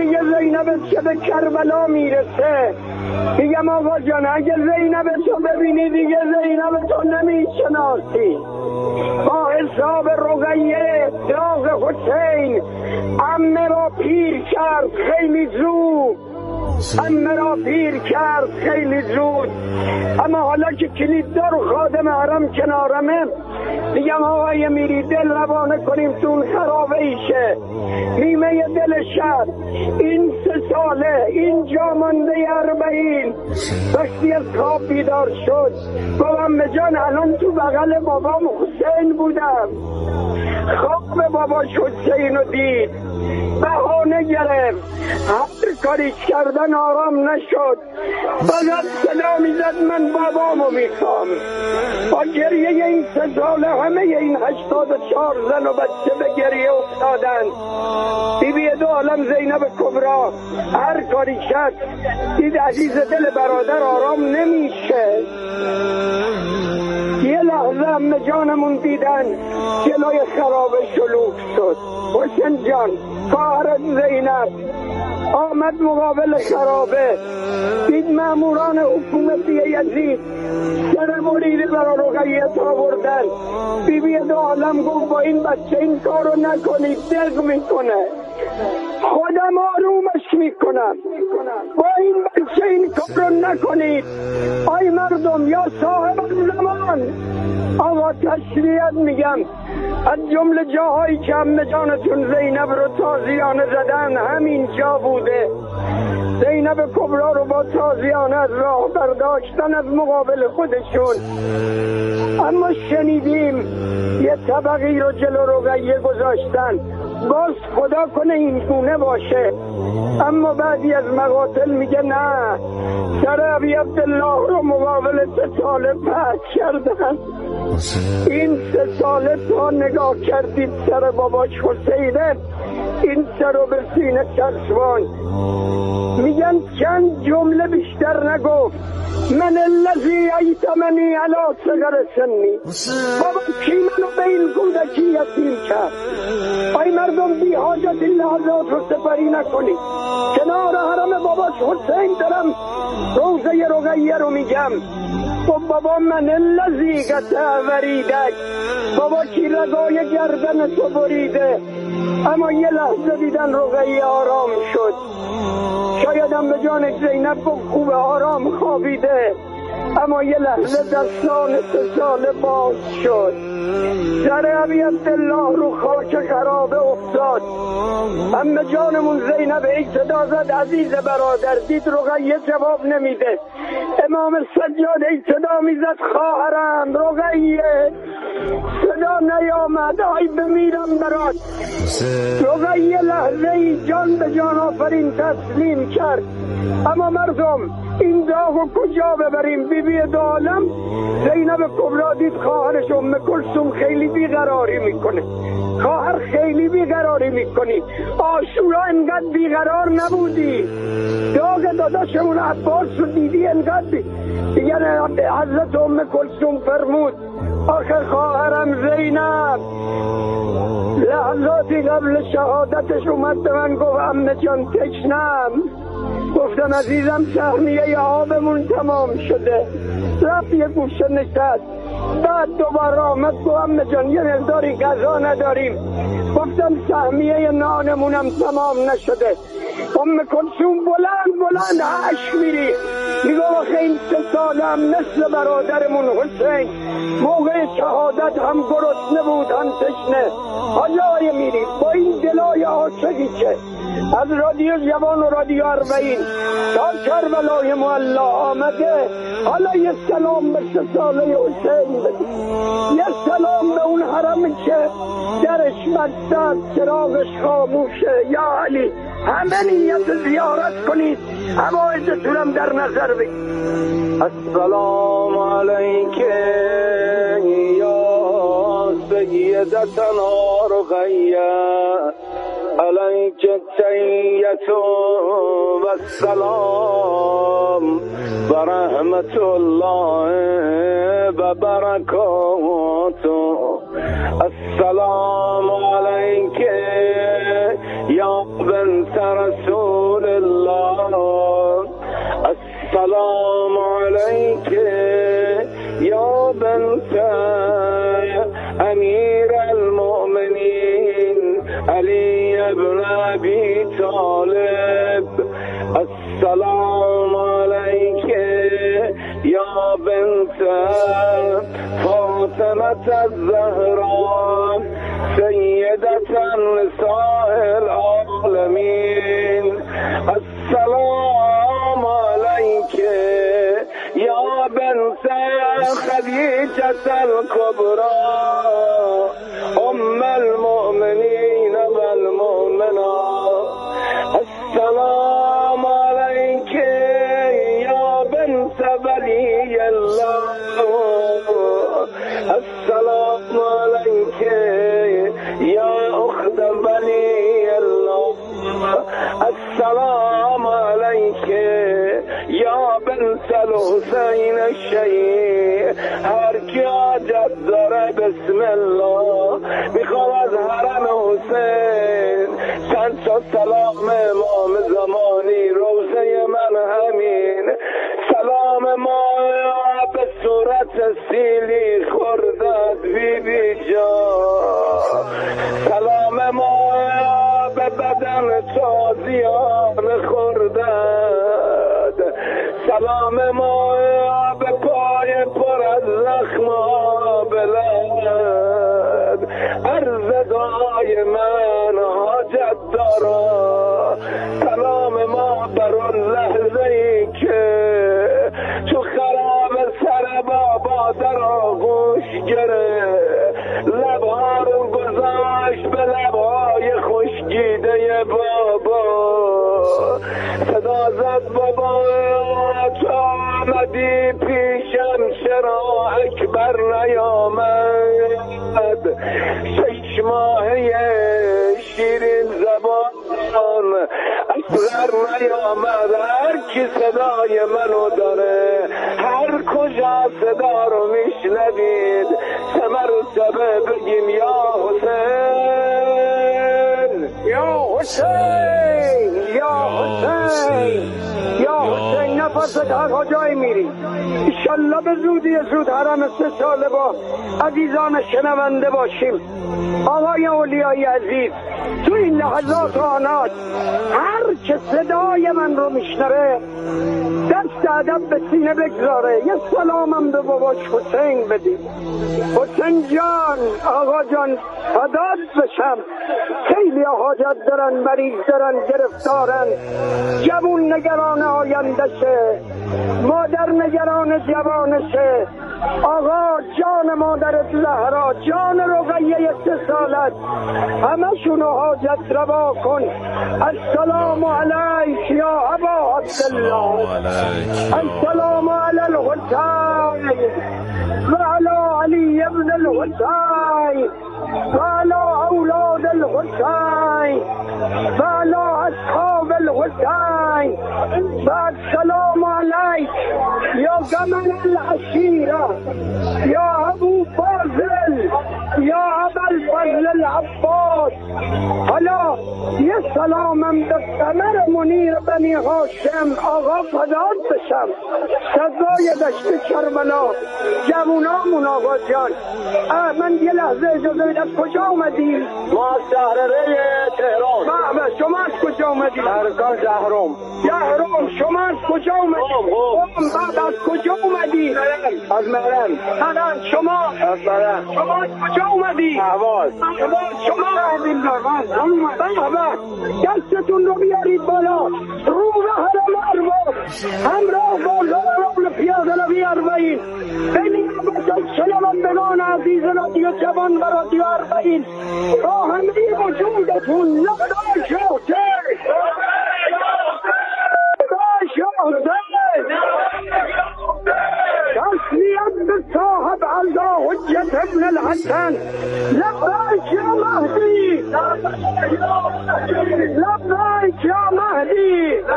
دیگه زینب چه به کربلا میرسه. میگم آقا جان اگه زینب تو ببینی دیگه زینب تو نمیشناسی. با حساب رقیه داغ حسین عمه را پیر کرد خیلی زود، عمه را پیر کرد خیلی زود. اما حالا که کلیددار و خادم حرم کنارمه میگم آقای میری دل روانه کنیم تو اون خرابه ایشه نیمه دل شب. این 3 ساله اینجا مانده 40 وقتی از خواب بیدار شد گفتم جان الان تو بغل بابام حسین بودم. خواب باباش حسین رو دید، بهانه گرفت، هر کاریش کردن آرام نشد، فقط صدا میزد من بابامو میخوام. با گریه این 3 ساله همه این 84 زن و بچه به گریه افتادن. بیبی دو عالم زینب کبرا هر کاری شد دید عزیز دل برادر آرام نمیشه. یه لحظه همه جانمون دیدن جلوی خرابه شلوغ شد. حسین جان خواهرت زینب آمد مقابل خرابه، دید ماموران حکومتی یزید سر مریده برای رقیت آوردن. بیبی دو عالم گفت با این بچه این کارو نکنید دق میکنه، خودم آرومش میکنم. با این بچه این کارو نکنید. آی مردم یا صاحب زمان آقا تشریعت میگم از جمله جاهایی که همه جانتون زینب رو تازیانه زدن همین جا بوده. زینب کبرا رو با تازیانه از راه برداشتن از مقابل خودشون. اما شنیدیم یه طبقی رو جلو رقیه گذاشتن، باز خدا کنه این گونه باشه. اما بعدی از مقاتل میگه نه، سر ابی عبدالله رو مقابل 3 ساله پس کردن. این 3 ساله تا نگاه کردید سر باباش حسینه، این سر رو به سینه چسبان. میگن چند جمله بیشتر نگفت. من الذی ایتمنی علی صغر سنی. بابا کی منو به این کودکی یتیم کرد؟ آی مردم بی حاجت این لحظات رو سپری نکنید. کنار حرم باباش حسین دارم روزه رقیه رو میگم. خب بابا من الذی قطع وریدک، بابا کی رگای گردن تو بریده. اما یه لحظه دیدن رقیه آرام شد. شاید هم به جان زینب خوب آرام خوابیده، اما یه لحظه دستان 3 ساله باز شد. سر ابی عبدالله رو خاک خرابه افتاد. همه جانمون زینب ای صدا زد عزیز برادر، دید رقیه جواب نمیده. امام سجاد ای صدا میزد خواهرم رقیه، صدا نیامد. آی بمیرم برات. رقیه لحظه ای جان به جان آفرین تسلیم کرد. اما مردم این داغو کجا ببریم؟ بیبی دو عالم زینب کبرا دید خواهرش ام کلثوم خیلی بیقراری میکنه. خواهر خیلی بیقراری میکنی، عاشورا انقدر بیقرار نبودی. داغ داداشمون عباس رو دیدی انقدر دیگه. حضرت ام کلثوم فرمود آخه خواهرم زینب لحظاتی قبل شهادتش اومد به من گفت عمه جان تشنم. گفتم عزیزم سهمیه آبمون تمام شده. رفت یه گوشه نشست. بعد دوباره آمد گفت عمه جان یه مقداری غذا نداریم. گفتم سهمیه نانمونم تمام نشده. ام کلثوم بلند عشق میری میگه آخه این 3 ساله هم مثل برادرمون حسین موقع شهادت هم گرسنه بود هم تشنه. حالا میری با این دلای عاشقی که از رادیو جوان و رادیو 40 تا کربلای معلا آمده، حالا یه سلام به 3 ساله حسین بدید. یه سلام به اون حرمی که درش بسته چراغش خاموشه. یا علی همه نیت زیارت کنید، حوائجتونم در نظر بگید. السلام علیکم یا سیدتنا رقیه، علیک التحیة و السلام و رحمت الله و برکاته. السلام علیک یا بنت رسول السلام علیک یا بنت امیر المؤمنین علی ابن ابی طالب. السلام علیک یا بنت فاطمة الزهراء سیدة نساء العالمین. السلام علیک یا بنت خدیجة الكبرى ام المؤمنین والمؤمنات. السلام علیک یا بنت ولی الله. السلام علیک یا اخت ولی الله. السلام علیک یا بنت الحسین الشهید. هر کی حاجت داره بسم الله میخوام از حرم حسین چند تا سلام امام زمانی روزه من همین. سلام ما به صورت سیلی خوردت بی بی جان. سلام ما به بدن تازیان خوردت. سلام ما به پای پر از زخم بلد. عرض دعای من حاجت دارا. سلام ما بر اون لحظه ای که تو خراب سر بابا در آغوش گره لبها رو گذاشت به لبهای خشکیده بابا. صدا زد بابا تو آمدی پیشم چرا اکبر نیامد. 6 ماهه شیرین زبان اصغر نیامد. هر کی صدای منو داره هر کجا صدا رو میشنوید سمر و سبه بگیم یا حسین یا حسین یا حسین یا حسین. نفست هر کجای میری انشالله به زودی زود حرم 3 ساله با عزیزان شنونده باشیم. آقای اولیای عزیز تو این لحظات و آنات هر که صدای من رو میشنوه دست ادب به سینه بگذاره یه سلامم به باباش حسین بدیم. حسین جان آقا جان فدات بشم. خیلی حاجت دارن مریض دارن گرفتارن. جوون نگران آیندشه مادر نگران جوانشه. آقا جان مادرت زهرا جان رقیه 3 سالت همشونو حاجت روا کن. السلام علیک یا ابا عبدالله. السلام علی الحسین و علی علی ابن الحسین و علی اولاد الحسین و علی اصحاب الحسین. و السلام علیک یا قمر العشیره یا ابو فاضل یا ابا الفضل العباس. حالا یه سلامم به قمر منیر بنی هاشم آقا فدات بشم. سزای دشت کربلا جوونامون آقا جان. من یه لحظه اجازه بدید. از کجا اومدیم؟ ما از شهرره تهران. بله شما از کجا اومدید؟ شهرستان جهرم. جهرم شما از کجا اومدید؟ بعد از کجا اومدید؟ از مرن. مرن شما؟ از مرن. شما از کجا اومدید؟ اهواز. شما اومدید دارمان. بله دستتون رو بیارید بالا. رو به حرم ارواح همراه با لال پیاده روی اربعین. بینید بسید شنوندگان عزیز رادیو جوان و رادیو اربعین با همه وجودتون لبدای شهده تسلیت به صاحب الله حجت ابن الحسن. لبیک یا مهدی لبیک یا مهدی.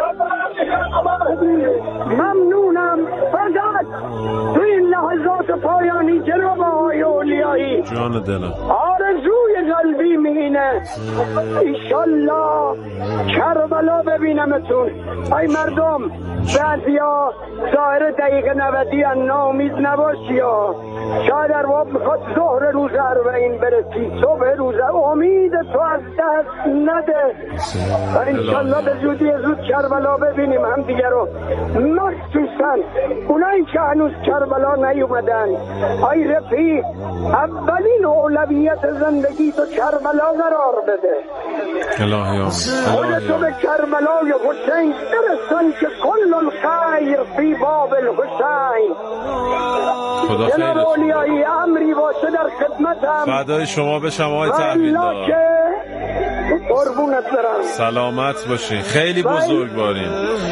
ممنونم. فقط تو این لحظات پایانی جناب آقای اولیایی جان دلم آرزوی قلبی می ببینه. ایشالله کربلا ببینمتون. ای مردم، بعضیا ظاهر دقیقه 90 ناامید نباشی ها. شاید ارباب میخواد ظهر روز 40 برسی، صبح روز. امید تو از دست نده و انشالله به زودی زود کربلا ببینیم هم دیگر رو، مخصوصا اونایی که هنوز کربلا نیومدن. ای رفیق، اولین اولویت زندگی تو کربلا قرار بده. الهی خودتو به کربلای حسین برسان که کل الخیر فی باب الحسین. جناب اولیایی امری باشه در خدمتم. فدای شما به شما تحویلدار. قربونت برم. سلامت باشین، خیلی بزرگوارین.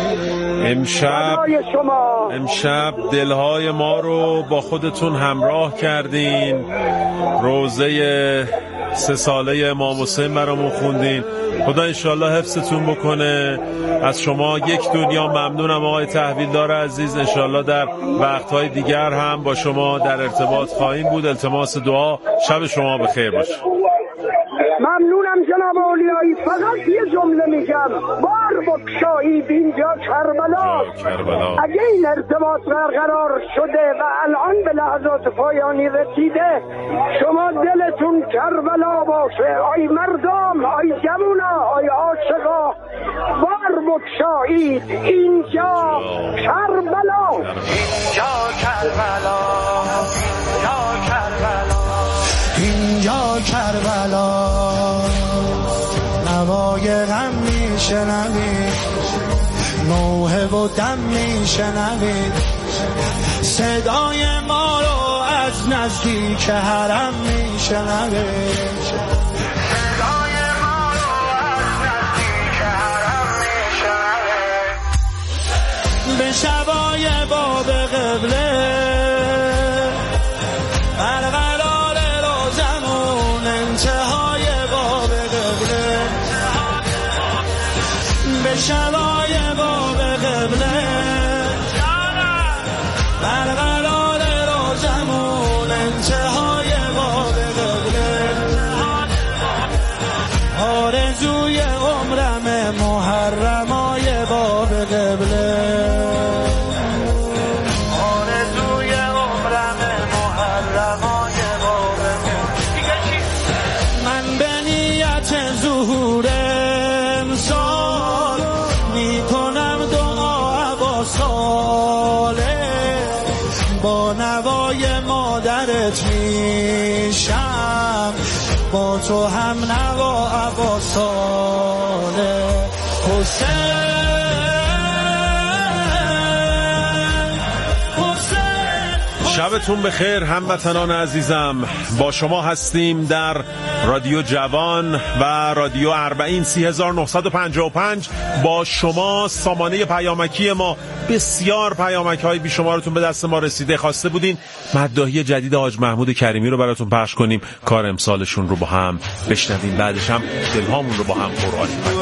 امشب دلهای ما رو با خودتون همراه کردین، روزه 3 ساله امام حسین برامون خوندین. خدا انشالله حفظتون بکنه. از شما یک دنیا ممنونم آقای تحویلدار عزیز. انشالله در وقتهای دیگر هم با شما در ارتباط خواهیم بود. التماس دعا. شب شما بخیر باشه. ممنونم جناب اولیایی. فقط یه جمله میگم، بار بکشایید اینجا کربلا. اگه این ارتباط برقرار شده و الان به لحظات پایانی رسیده، شما دلتون کربلا باشه. آی مردم، آی جوونا، آی عاشقا، بار بکشایید اینجا کربلا. اینجا کربلا، یا کربلا، اینجا کربلا. نوای غم میشنوید، نوحه و دم میشنوید، صدای ما رو از نزدیک حرم میشنوید، صدای ما رو از نزدیک حرم میشنوید. به شبای باب قبله برقرار روزمون، انتهای باب قبله، به شبای باب قبله برقرار روزمون، انتهای باب قبله. آرزوی عمرم محرمای باب قبله، آرزوی عمرم محرمای باب قبله. من به نیت ظهور امسال میکنم دعا عباساله، با نوای مادرت میشم، با تو هم نوا عباساله. حسین شبتون بخیر هموطنان عزیزم. با شما هستیم در رادیو جوان و رادیو 40 3955. با شما سامانه پیامکی ما، بسیار پیامک های بیشمارتون به دست ما رسیده. خواسته بودین مداحی جدید حاج محمود کریمی رو براتون پخش کنیم، کار امسالشون رو با هم بشنویم، بعدش هم دلهامون رو با هم قرآنی کنیم.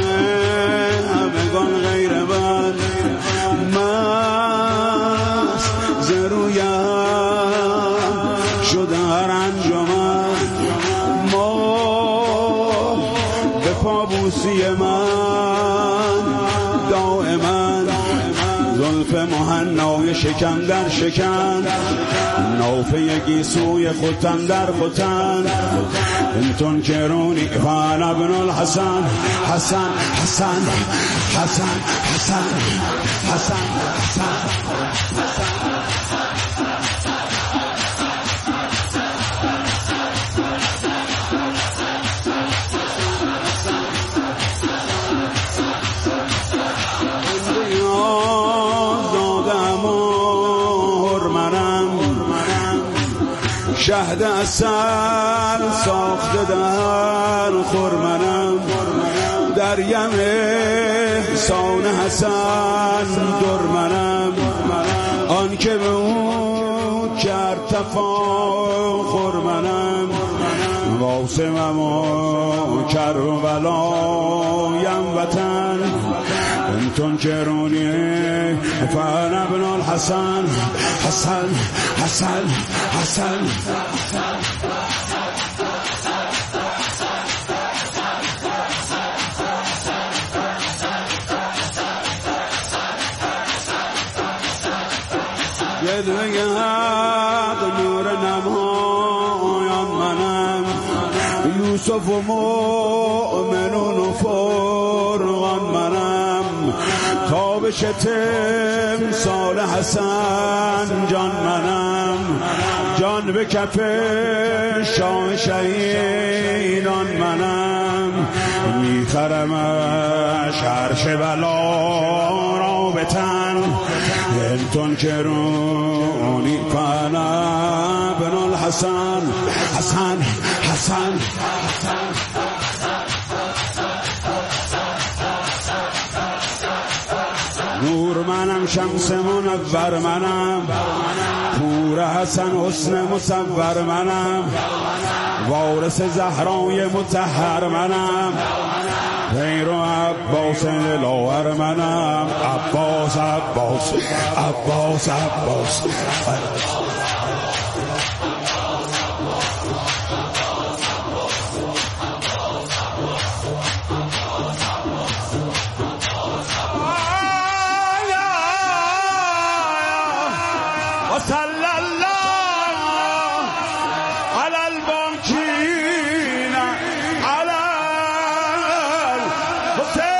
پابوسی من دائما زلف مهنای شکم در شکم، نوفه گیسوی خوتن در خوتن، انتون کرونی فان ابن الحسن، حسن حسن حسن حسن حسن شهد اصل ساخته در خرمنم، در یم سان حسن درمنم، آن که به اون کرد تفاخر منم، واسمم و کربلایم وطن، انتون کرونی فان ابن الحسن، حسن حسن حسن قدوه حق نور نمایان منم یوسف و مؤمنون و فرقان منم تابش تمثال حسن جان منم جان به کف شاه شهیدان منم میخرمش عرش بلا را به تن انتون کرونی فانا بن الحسن حسن حسن نور منم شمس منور منم پور حسن حسن مصور منم وارث زهرای مطهر منم غیر عباس دلاور منم عباس عباس عباس عباس وصلى الله على البنكين على الحسين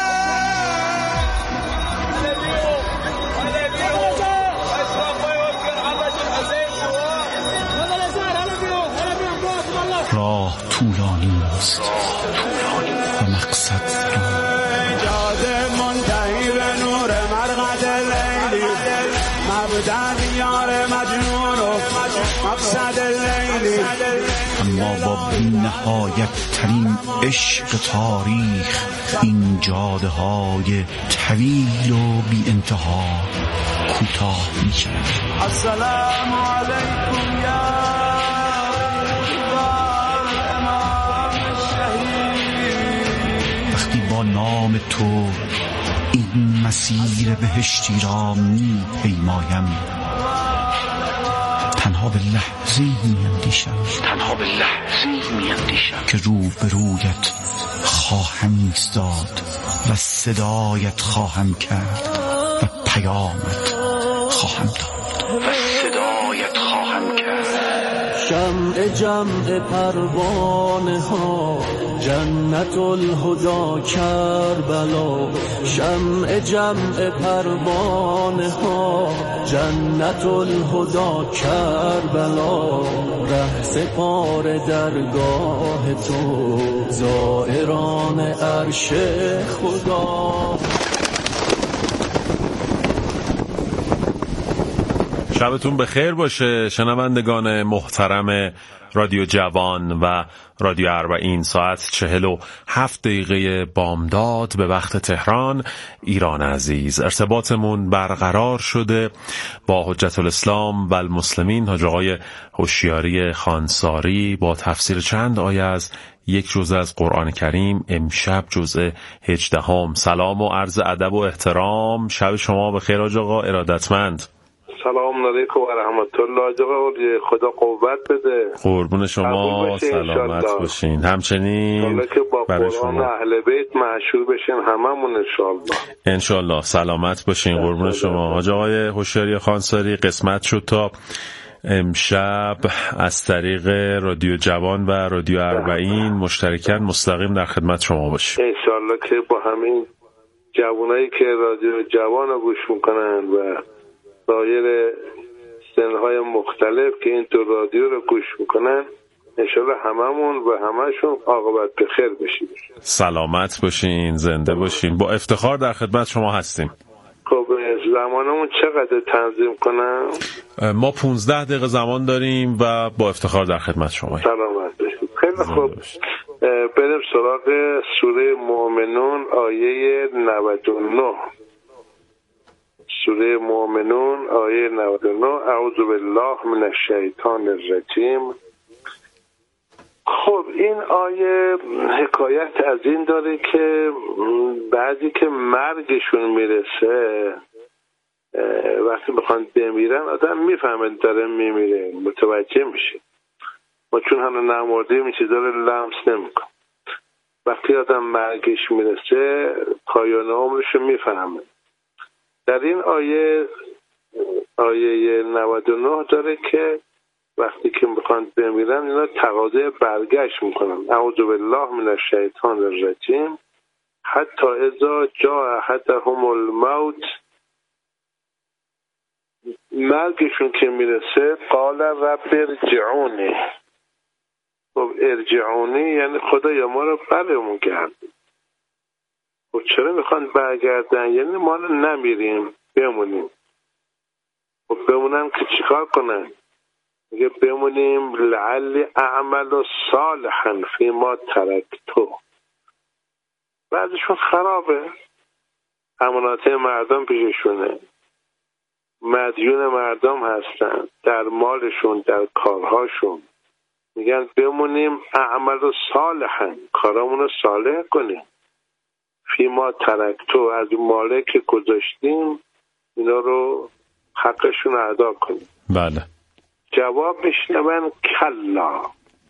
راه طولانی است و مقصد جاده منتهی به نور مرقد لیلی مبدأ یار مجنون و مقصد لیلی اما با بی نهایت ترین عشق تاریخ این جاده های طویل و بی انتها کوتاه می شود. السلام علیکم یا امام الشهید. وقتی با نام تو این مسیر بهشتی را می پیمایم تنها به لحظه‌ای می اندیشم که روبرویت خواهم ایستاد و صدایت خواهم کرد و پیامت خواهم داد شمع جمع پروانه ها جنت الهدی کربلا شمع جمع پروانه ها جنت الهدی کربلا ره سپار درگاه تو زائران عرش خدا. شبتون بخیر باشه شنوندگان محترم رادیو جوان و رادیو 40 ساعت 47 دقیقه بامداد به وقت تهران ایران عزیز. ارتباطمون برقرار شده با حجت الاسلام و المسلمین حاج آقای هوشیاری خانساری با تفسیر چند آیه از یک جزء از قرآن کریم، امشب جزء 18. سلام و عرض ادب و احترام. شب شما بخیر حاج آقا ارادتمند. سلام علیکم و رحمت الله. خدا قوت بده. قربون شما سلامت باشین. همچنین که با قرآن اهل بیت مشهور بشین هممون انشالله. سلامت باشین قربون شما. حاج آقای هوشیاری خانساری قسمت شد تا امشب از طریق رادیو جوان و رادیو 40 مشترکاً مستقیم در خدمت شما باشیم انشالله که با همین جوانایی که رادیو جوان رو گوش میکنن و سایر سنهای مختلف که این تو رادیو رو گوش میکنن انشالله هممون و همشون عاقبت به خیر بشیم. سلامت باشین زنده باشین. با افتخار در خدمت شما هستیم. خب زمانمون چقدر تنظیم کنم؟ ما 15 دقیقه زمان داریم و با افتخار در خدمت شما. سلامت باشید. خیلی خوب بریم سراغ سوره مؤمنون آیه 99. سوره مؤمنون آیه 99. اعوذ بالله من الشیطان الرجیم. خب این آیه حکایت از این داره که بعضی که مرگشون میرسه وقتی بخوان بمیرن آدم میفهمه داره میمیره، متوجه میشه. ما چون هنوز نمردیم این چیزا رو لمس نمیکن. وقتی آدم مرگش میرسه پایان عمرش رو میفهمه. در این آیه آیه 99 داره که وقتی که میخوان بمیرن اینا تقاضای برگشت میکنن. اعوذ بالله من الشیطان الرجیم حتی اذا جاء احدهم الموت، مرگشون که میرسه قال رب ارجعونی. خب ارجعونی یعنی خدایا ما رو برمون گردون. خب چرا میخوان برگردن؟ یعنی ما رو نمیریم بمونیم. خب بمونن که چیکار کنن؟ میگه بمونیم لعلی اعمل صالحا فیما ترکتو. بعضشون خرابه، امانات مردم پیششونه، مدیون مردم هستن در مالشون در کارهاشون. میگن بمونیم اعمل صالحا، کارامون رو صالح کنیم، فیما ترکتو، از ماله که گذاشتیم اینا رو حقشون ادا کنیم. بله. جواب میشنون کلا.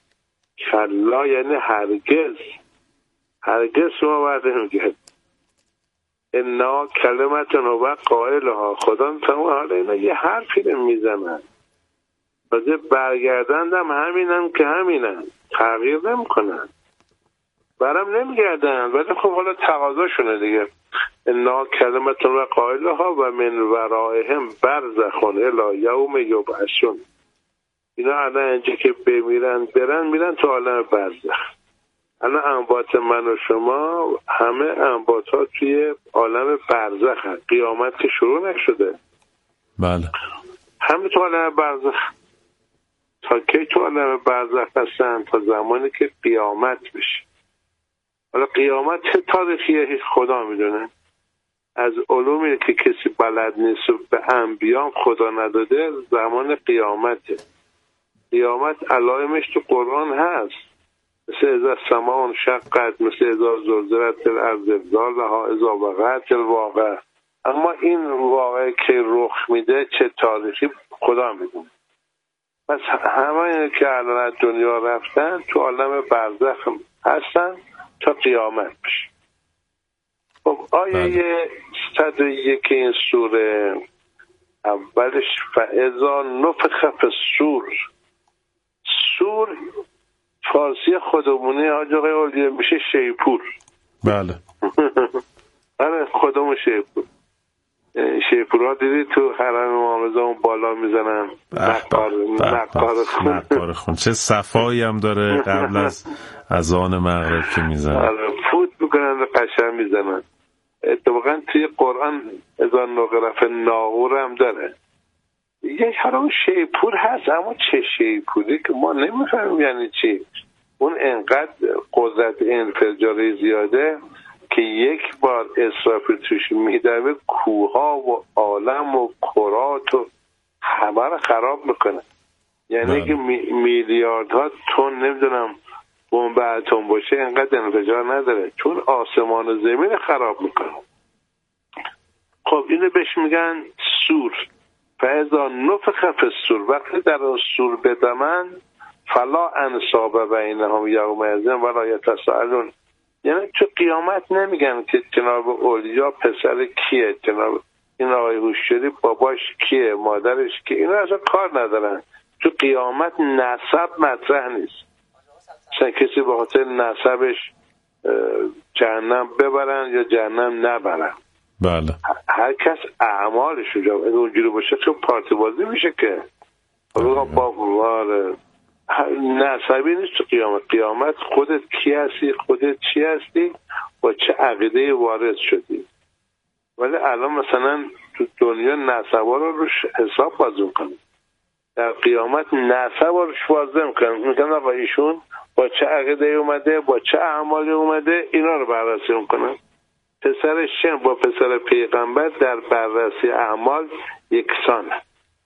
کلا یعنی هرگز، هرگز ما بعد نمیگه انا کلمتون و قائلها. خدا میفهمه حالا اینا یه حرفی میزنن، بازه برگردندم همینن که همینن، تغییر نمی کنن، برم نمیگردن. ولی خب حالا تقاضاشونه دیگه. انا کلمتون و قائلها و من ورائهم برزخون الی یوم یبعثون. اینا الان اینجا که بمیرن برن میرن تو عالم برزخ. الان انبات من و شما همه انبات ها توی عالم برزخ هست. قیامت که شروع نشده. بله. همه تو عالم برزخ. تا کی تو عالم برزخ هستن؟ تا زمانی که قیامت بشه. حالا قیامت چه تاریخیه هیچ خدا میدونه. از علومی که کسی بلد نیست و به انبیام خدا نداده زمان قیامته. قیامت علائمش تو قرآن هست، مثل اذا السماء انشقت، مثل اذا زلزلت الارض زلزالها، اذا وقعت الواقعه. اما این واقعه که رخ میده چه تاریخی خدا میدونه. پس همه اینه که الان از دنیا رفتن تو عالم برزخ هستن تا قیامت بشه. خب آیه 101 این سوره اولش فاذا نفخ فی الصور. سور فارسی خودمونی حاج آقای اولیه میشه شیپور. بله. آره خودمون شیپور. شیپورها دیدی تو حرم امام رضا اون بالا میزنن نقار خون. چه صفایی هم داره قبل از اذان مغرب که میزنن. آره فوت میکنن و قشنگ میزنن. اتفاقا توی قرآن اذان نقرف ناغور هم داره. یه حرام شیپور هست، اما چه شیپوری که ما نمیفهمیم یعنی چی. اون انقدر قدرت انفجاری زیاده که یک بار اسرافیل توش میدوه کوها و عالم و کرات و همه رو خراب میکنه. یعنی که میلیاردها تن نمیدونم بمب اتم باشه انقدر انفجار نداره، چون آسمان و زمین خراب میکنه. خب اینو بهش میگن سور. فاذا نفخ فی الصور، وقتی در سور بدمن فلا انساب بینهم یومئذ ولا یتساءلون. یعنی تو قیامت نمیگن که جناب اولیا پسر کیه، جناب این آقای هوشیاری باباش کیه، مادرش کیه، اینا اصلا کار ندارن. تو قیامت نسب مطرح نیست. مثلا کسی به خاطر نسبش جهنم ببرن یا جهنم نبرن. بله. هر کس اعمالش اونجوری باشه تو پارتی بازی میشه که با نسبی نیست تو قیامت. قیامت خودت کی هستی، خودت چی هستی، با چه عقیده وارد شدی. ولی الان مثلا تو دنیا نسبا رو روش حساب بازی میکنن، در قیامت نسبا روش بازی میکنن آقا ایشون با چه عقیده اومده، با چه اعمالی اومده، اینا رو بررسی میکنن. پسر شم با پسر پیغمبر در بررسی اعمال یکسانه.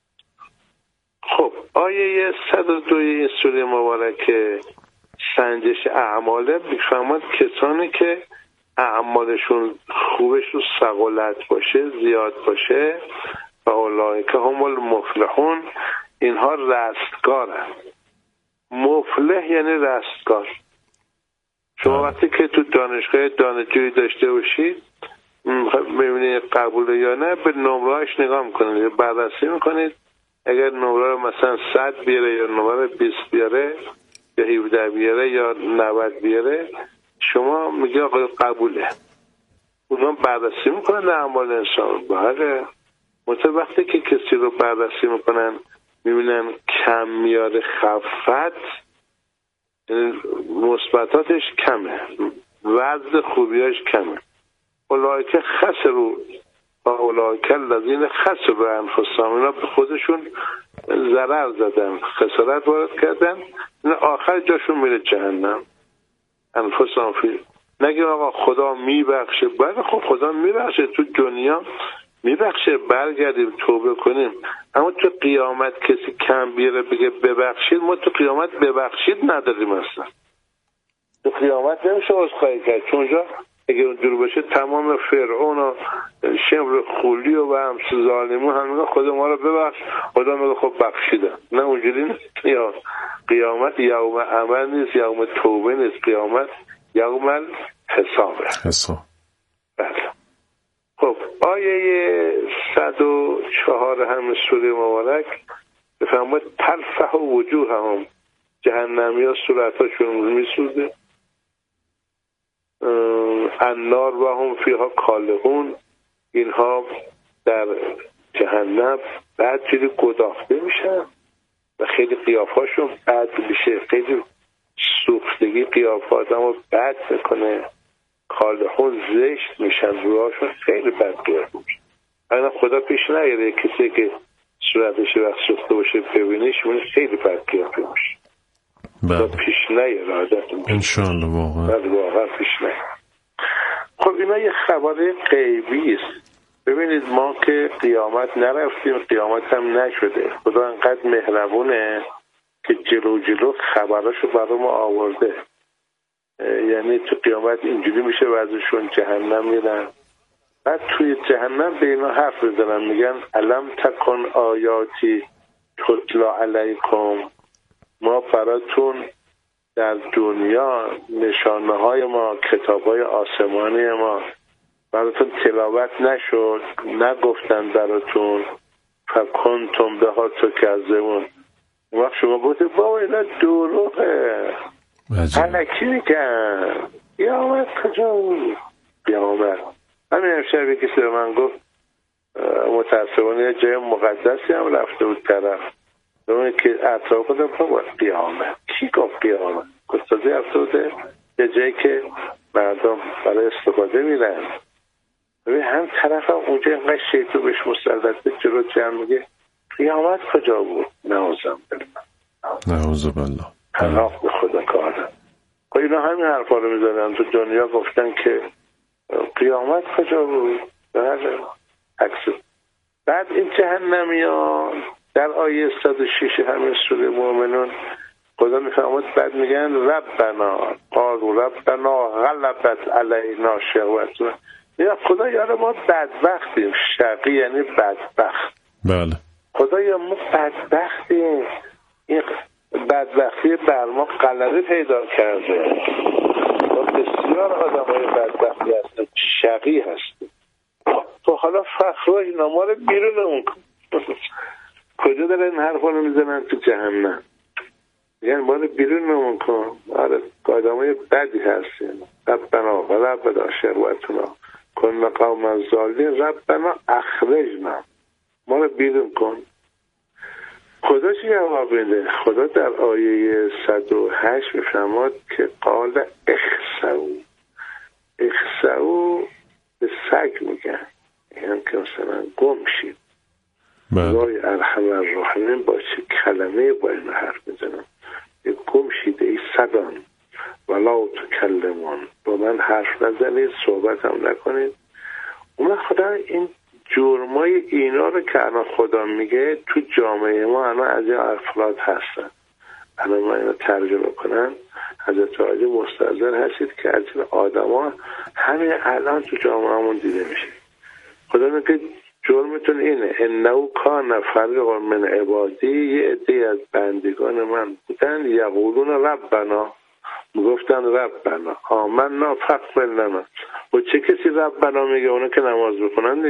خب آیه 102 این سوره مبارکه سنجش اعماله میفهمد کسانی که اعمالشون خوبش و ثقالت باشه، زیاد باشه، و اولئک هم المفلحون، اینها رستگارن. مفلح یعنی رستگار. شما وقتی که تو دانشگاه دانشجویی داشته باشید ببینید قبوله یا نه، به نمرهاش نگاه میکنید، بررسی میکنید. اگر نمره رو مثلا 100 بیاره یا نمره 20 بیاره یا 17 بیاره یا 90 بیاره، شما میگه آقا قبوله. اونا بررسی میکنن اعمال انسان. بله، مثلا وقتی که کسی رو بررسی میکنن میبینن کم میاره خفت، یعنی مثبتاتش کمه، وضع خوبیاش کمه. اولئک خسروا و اولئک الذین خسروا انفسهم، اینا به خودشون ضرر زدن، خسارت وارد کردن، اینا آخر جاشون میره جهنم. انفسهم فی، نگه آقا خدا میبخشه. بله خب خدا میبخشه، تو دنیا میبخشه، برگردیم توبه کنیم. اما تو قیامت کسی کم بیاره بگه ببخشید، ما تو قیامت ببخشید نداریم اصلا. تو قیامت نمیشه عذرخواهی کرد، چون اونجا اگه اونجور باشه تمام فرعون و شمر خولی و همس ظالمون هم میگه خدا ما رو ببخش، خدا میگه خب بخشیدم. نه اونجوری نیست. یا قیامت یوم عمل نیست، یوم توبه نیست، قیامت یوم حساب. بله. خب آیه 104 همین سوره مبارک بفرماید تلفح وجوههم، جهنمی ها صورتاشون میسوزه، النار و هم فیها کالحون، اینها در جهنم بعد جوری گداخته میشن و خیلی قیافاشون بد میشه، خیلی سوختگی قیافات اما بد میکنه، کالحون زشت میشن، روحاشون خیلی بد قیافه میشن. اگر خدا پیش نیاره کسی که صورتش وقت سوخته باشه ببینیش خیلی بد قیافه میشه. بله. پیش نیاره عادت انشاءالله واقعا پیش نیاره. خب اینا یه خبر غیبی است. ببینید ما که قیامت نرفتیم، قیامت هم نشده. خدا انقدر مهربونه که جلو خبراشو برای ما آورده. یعنی تو قیامت اینجوری میشه وضعشون، جهنم میرن، بعد توی جهنم به اینا حرف میزنن، میگن الم تکن آیاتی تتلا علیکم، ما براتون در دنیا نشانه های ما، کتاب های آسمانی ما براتون تلاوت نشد، نگفتن براتون، فکنتم به ها تو کذبون. وقت شما گفتید بابا اینا دروغه، علکی میگن، قیامت کجا بود؟ قیامت همین امشب یکی کسی به من گفت متاسفانه یه جای مقدسی هم رفته بود طرف، اون که اطراف خودم بابا قیامت، کی گفت قیامت؟ گفتازی رفته بوده یه جایی که مردم برای استفاده میرن، ببین هم طرف هم اونجا اینقدر شیطو بهش مسلطه جلو جمع میگه قیامت کجا بود؟ نعوذ بالله پناه به خدا کردن. خب اینا همین حرفا رو میزنن. تو دنیا گفتن که قیامت کجا بود؟ بله عکس. بعد این جهنمیان در آیه 106 همین سوره مومنون خدا میفهمد، بعد میگن ربنا قالوا ربنا غلبت علینا شهوتنا، یا خدا یاره ما بدبختیم. شقی یعنی بدبخت. بله. خدا یا ما بدبختیم، این بدبختی بر ما غلبه پیدا کرده. ما بسیار آدم های بدبختی هستیم، شقی هستیم. تو حالا فخر اینا ما رو بیرونمون کن. کجا داره این حرفا رو میزنن؟ تو جهنم میگن ما رو بیرونمون کن. آره آدم های بدی هستیم. ربنا غلبت شهوتنا کن قوما ظالمین ربنا اخرجنا، ما رو بیرون کن. خدا چی جواب میده؟ خدا در آیه 108 میفرماد که قال اخسئوا به سگ میگن، یعنی که مثلا گم شید. خدای ارحم الراحمین با چه کلمه با این حرف میزنم، گم شید ای سگان ولا تکلمون، با من حرف نزنید، صحبت هم نکنید. اون خدا این جرمای اینا رو که الان خدا میگه تو جامعه ما الان از این افراد هستن. الان ما اینو ترجمه کنن، حضرت عالی مستحضر هستید که از این آدم ها همین الان تو جامعه همون دیده میشه. خدا میگه جرمتون اینه، انه کان فرق من عبادی، یه عده از بندگان من بودن یقولون ربنا، گفتن ربنا آمنا فاغفر لنا. و چه کسی ربنا میگه؟ اونو که نماز بخونن